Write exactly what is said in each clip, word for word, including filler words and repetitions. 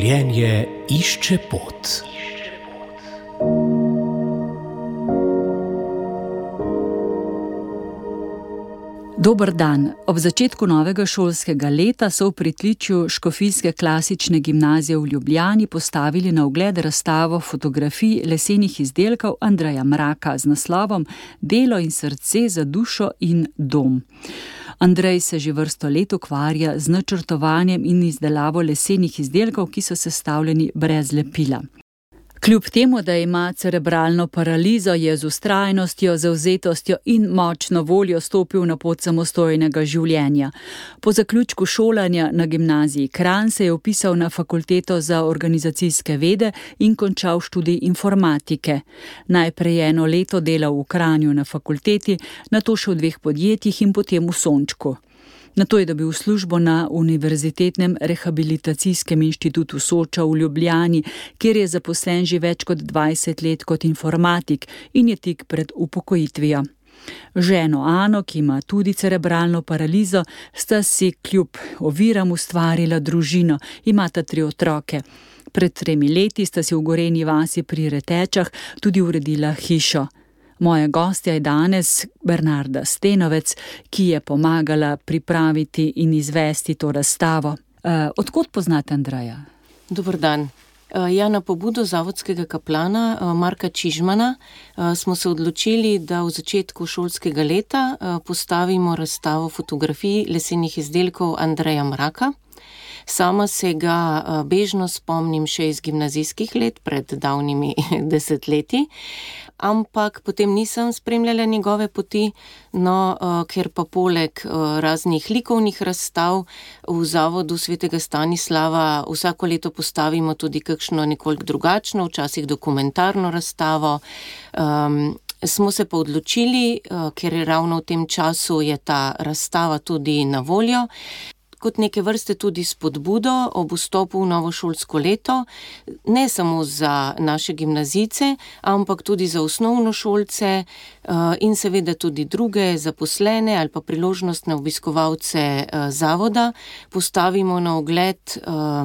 Življenje išče pot. Dober dan. Ob začetku novega šolskega leta so v pritličju Škofijske klasične gimnazije v Ljubljani postavili na ogled razstavo fotografij lesenih izdelkov Andreja Mraka z naslovom Delo in srce za dušo in dom. Andrej se že vrsto let ukvarja z načrtovanjem in izdelavo lesenih izdelkov, ki so sestavljeni brez lepila. Kljub temu, da ima cerebralno paralizo, je z vztrajnostjo, zavzetostjo in močno voljo stopil na pot samostojnega življenja. Po zaključku šolanja na gimnaziji Kranj se je vpisal na fakulteto za organizacijske vede in končal študij informatike. Najprej eno leto delal v Kranju na fakulteti, nato še v dveh podjetjih in potem v Sončku. Nato je dobil službo na Univerzitetnem rehabilitacijskem inštitutu Soča v Ljubljani, kjer je zaposlen že več kot dvajset let kot informatik in je tik pred upokojitvijo. Ženo Ano, ki ima tudi cerebralno paralizo, sta si kljub oviram ustvarila družino, imata tri otroke. Pred tremi leti sta si v Gorenji vasi pri Retečah tudi uredila hišo. Moja gostja je danes Bernarda Stenovec, ki je pomagala pripraviti in izvesti to razstavo. Uh, odkot poznate Andreja? Dober dan. Ja, na pobudo zavodskega kaplana Marka Čižmana smo se odločili, da v začetku šolskega leta postavimo razstavo fotografij lesenih izdelkov Andreja Mraka. Sama se ga bežno spomnim še iz gimnazijskih let, pred davnimi desetletji, ampak potem nisem spremljala njegove poti, no, ker pa poleg raznih likovnih razstav v Zavodu svetega Stanislava vsako leto postavimo tudi kakšno nekoliko drugačno, včasih dokumentarno razstavo. Um, smo se pa odločili, ker ravno v tem času je ta razstava tudi na voljo, kot neke vrste tudi spodbudo ob vstopu v novo šolsko leto, ne samo za naše gimnazijce, ampak tudi za osnovnošolce in seveda tudi druge zaposlene ali pa priložnostne obiskovalce zavoda postavimo na ogled.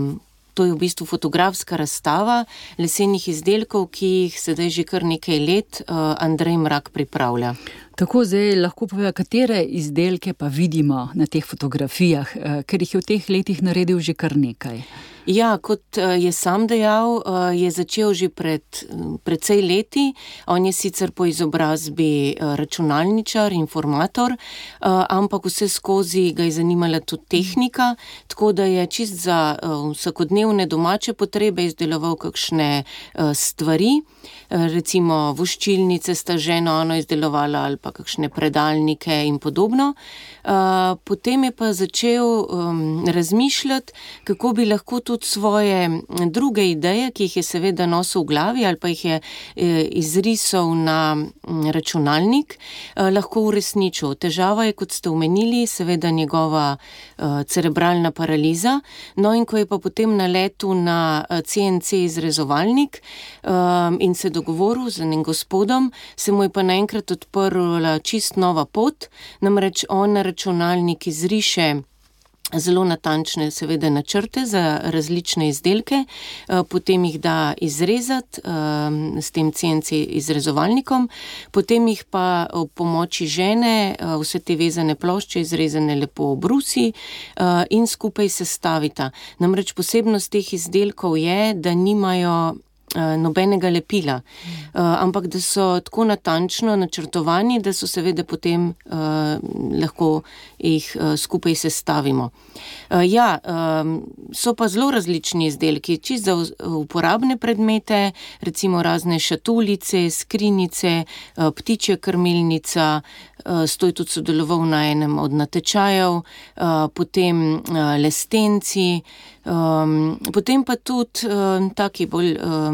To je v bistvu fotografska razstava lesenih izdelkov, ki jih sedaj že kar nekaj let Andrej Mrak pripravlja. Tako zdaj lahko pove, katere izdelke pa vidimo na teh fotografijah, ker jih je v teh letih naredil že kar nekaj. Ja, kot je sam dejal, je začel že pred precej leti. On je sicer po izobrazbi računalničar, informator, ampak vse skozi ga je zanimala tudi tehnika, tako da je čist za vsakodnevne domače potrebe izdeloval kakšne stvari. Recimo voščilnice sta ženo Ano izdelovala ali pa kakšne predalnike in podobno. Potem je pa začel razmišljati, kako bi lahko tudi svoje druge ideje, ki jih je seveda nosil v glavi ali pa jih je izrisal na računalnik, lahko uresničil. Težava je, kot ste omenili, seveda njegova cerebralna paraliza, no in ko je pa potem naletel na C N C izrezovalnik in se dogovoril z enim gospodom, se mu je pa naenkrat odprla čist nova pot, namreč on na računalnik izriše zelo natančne seveda načrte za različne izdelke, potem jih da izrezati s tem C N C izrezovalnikom, potem jih pa ob pomoči žene vse te vezane plošče izrezane lepo obrusi in skupaj sestavita. Namreč posebnost teh izdelkov je, da nimajo nobenega lepila, ampak da so tako natančno načrtovani, da so seveda potem lahko jih skupaj sestavimo. Ja, so pa zelo različni izdelki, čisto za uporabne predmete, recimo razne šatulice, skrinjice, ptičja krmilnica, stoj tudi sodeloval na enem od natečajev, potem lestenci, Um, potem pa tudi um, taki bolj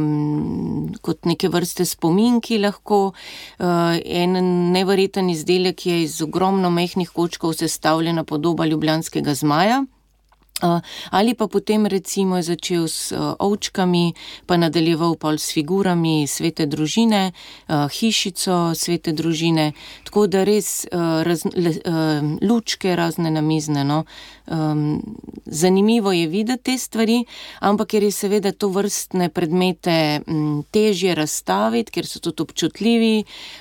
um, kot neke vrste spominki lahko. Uh, en neverjeten izdelek je iz ogromno mehkih kočkov sestavljena podoba ljubljanskega zmaja. Ali pa potem recimo je začel s ovčkami, pa nadaljeval pol s figurami svete družine, hišico svete družine, tako da res raz, le, lučke razne namizne, no. Zanimivo je videti te stvari, ampak ker je seveda to vrstne predmete težje razstaviti, ker so tudi občutljivi,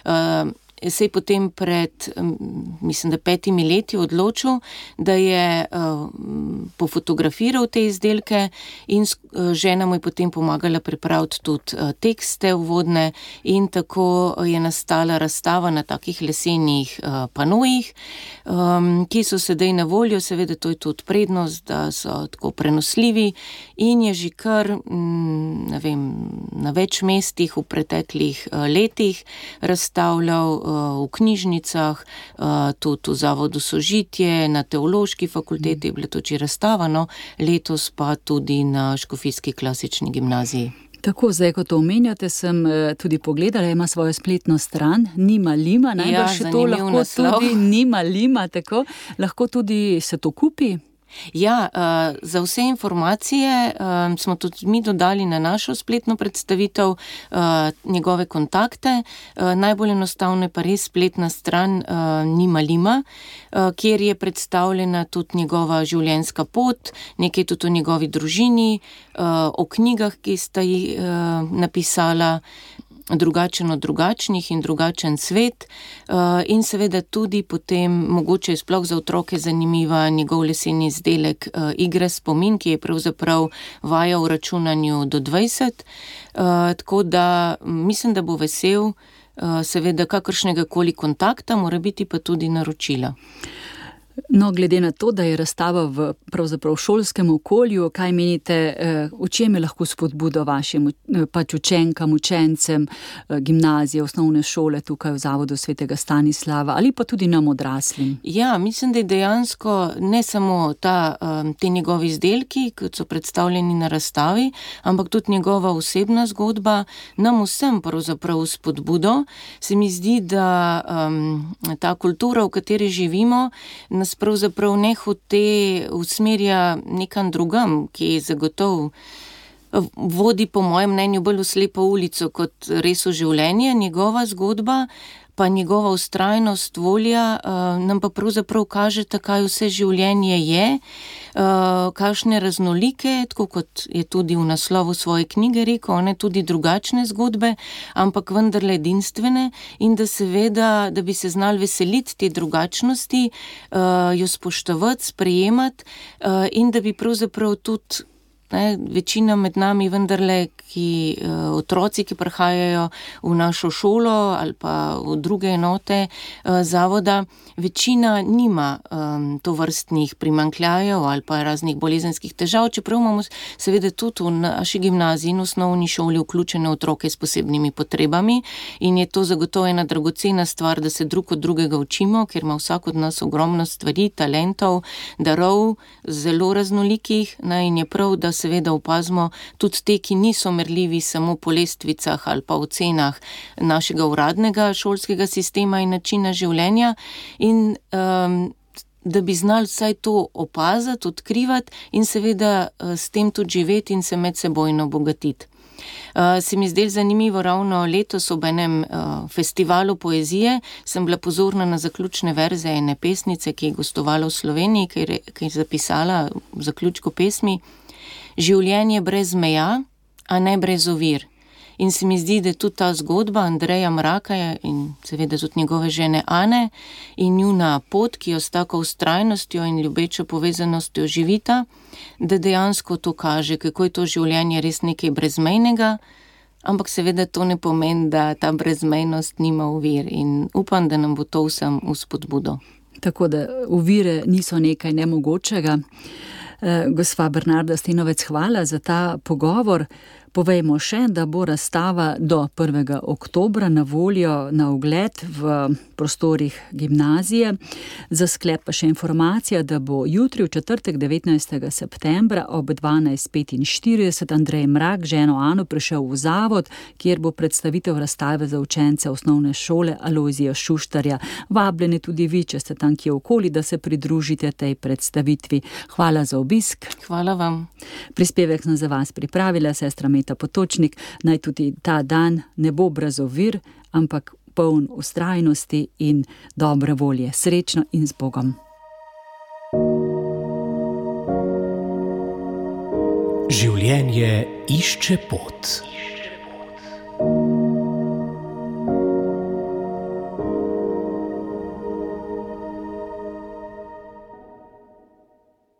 se je potem pred, mislim, da petimi leti odločil, da je uh, pofotografiral te izdelke in uh, žena mu je potem pomagala pripraviti tudi uh, tekste uvodne in tako je nastala razstava na takih lesenih uh, panojih, um, ki so sedaj na voljo, seveda to je tudi prednost, da so tako prenosljivi in je že kar, m, ne vem, na več mestih v preteklih uh, letih razstavljal v knjižnicah, tudi v Zavodu Sožitje, na Teološki fakulteti je bilo to že razstavano, letos pa tudi na Škofijski klasični gimnaziji. Tako, zdaj, ko to omenjate, sem tudi pogledala, ima svojo spletno stran, Nima Lima, najbrž ja, to lahko naslov. Tudi Nima Lima, tako, lahko tudi se to kupi? Ja, uh, za vse informacije uh, smo tudi mi dodali na našo spletno predstavitev uh, njegove kontakte. Uh, najbolj enostavno je pa res spletna stran uh, Nima Lima, uh, kjer je predstavljena tudi njegova življenjska pot, nekaj tudi o njegovi družini, uh, o knjigah, ki sta jih uh, napisala, drugačen od drugačnih in drugačen svet in seveda tudi potem mogoče je sploh za otroke zanimiva njegov leseni izdelek Igre spomin, ki je pravzaprav vaja v računanju do dvajset, tako da mislim, da bo vesel seveda kakršnega koli kontakta, mora biti pa tudi naročila. No, glede na to, da je razstava v pravzaprav šolskem okolju, kaj menite, v čem je lahko spodbuda vašim pač učenkam, učencem, gimnazije, osnovne šole tukaj v Zavodu svetega Stanislava ali pa tudi nam odraslim? Ja, mislim, da je dejansko ne samo ta, te njegovi izdelki, kot so predstavljeni na razstavi, ampak tudi njegova osebna zgodba nam vsem pravzaprav spodbudo. Se mi zdi, da um, ta kultura, v kateri živimo, nas pravzaprav ne hote usmerja nekam drugam, ki je zagotov vodi po mojem mnenju bolj v slepo ulico kot res v življenje. Njegova zgodba pa njegova vztrajnost, volja nam pa pravzaprav kaže, kaj vse življenje je, kakšne raznolike, tako kot je tudi v naslovu svoje knjige rekel, one tudi drugačne zgodbe, ampak vendarle edinstvene in da seveda, da bi se znali veseliti te drugačnosti, jo spoštovati, sprejemati in da bi pravzaprav tudi Ne, večina med nami vendarle, ki uh, otroci, ki prihajajo v našo šolo ali pa v druge enote uh, zavoda, večina nima um, tovrstnih primanjkljajev ali pa raznih bolezenskih težav, čeprav imamo seveda tudi v naši gimnaziji in osnovni šoli vključene otroke s posebnimi potrebami in je to zagotovo ena dragocena stvar, da se drug od drugega učimo, ker ima vsak od nas ogromno stvari, talentov, darov, zelo raznolikih, ne, in je prav, da seveda opazimo tudi te, ki niso merljivi samo po lestvicah ali pa ocenah našega uradnega šolskega sistema in načina življenja in um, da bi znali vsaj to opaziti, odkrivati in seveda uh, s tem tudi živeti in se medsebojno obogatiti. Uh, se mi zdelo zanimivo ravno letos ob enem uh, festivalu poezije, sem bila pozorna na zaključne verze ene pesnice, ki je gostovala v Sloveniji, ki je, ki je zapisala v zaključku pesmi: Življenje brez meja, a ne brez ovir. In se mi zdi, da je tudi ta zgodba Andreja Mraka in seveda tudi njegove žene Ane in njuna pot, ki jo s tako vztrajnostjo in ljubečo povezanostjo živita, da dejansko to kaže, kako je to življenje res nekaj brezmejnega, ampak seveda to ne pomeni, da ta brezmejnost nima ovir in upam, da nam bo to vsem v spodbudo. Tako da ovire niso nekaj nemogočega. Gospa Bernarda Stenovec, hvala za ta pogovor. Povejmo še, da bo razstava do prvega oktobra na voljo na ogled v prostorih gimnazije. Za sklep pa še informacija, da bo jutri v četrtek devetnajstega septembra ob dvanajst petinštirideset Andrej Mrak ženo Ano prišel v zavod, kjer bo predstavitev razstave za učence osnovne šole Alojzija Šuštarja. Vabljeni tudi vi, če ste tam kje okoli, da se pridružite tej predstavitvi. Hvala za obisk. Hvala vam. Prispevek sem za vas pripravila sestra Meta Potočnik. Naj tudi ta dan ne bo brez ovir, ampak poln vztrajnosti in dobre volje. Srečno in z Bogom. Življenje išče pot.